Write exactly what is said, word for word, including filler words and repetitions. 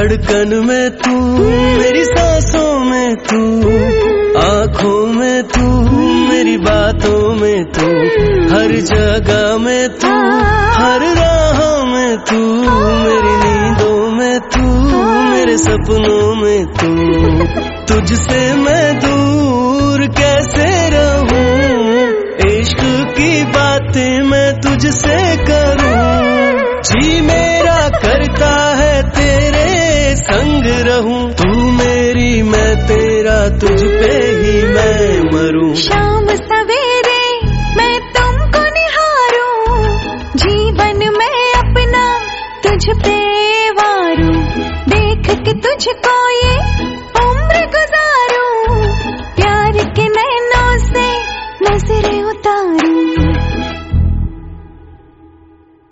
धड़कन में तू, मेरी सांसों में तू, आँखों में तू, मेरी बातों में तू, हर जगह में तू, हर राह में तू, मेरी नींदों में तू, मेरे सपनों में तू। तुझसे मैं दूर कैसे रहूं, इश्क की बातें मैं तुझसे करूं। जी मेरा करता है तेरे संग रहूं, तू मेरी मैं तेरा, तुझ पे ही मैं मरूं। शाम सवेरे मैं तुमको निहारूं, जीवन में अपना तुझ पे वारूं, देख के तुझको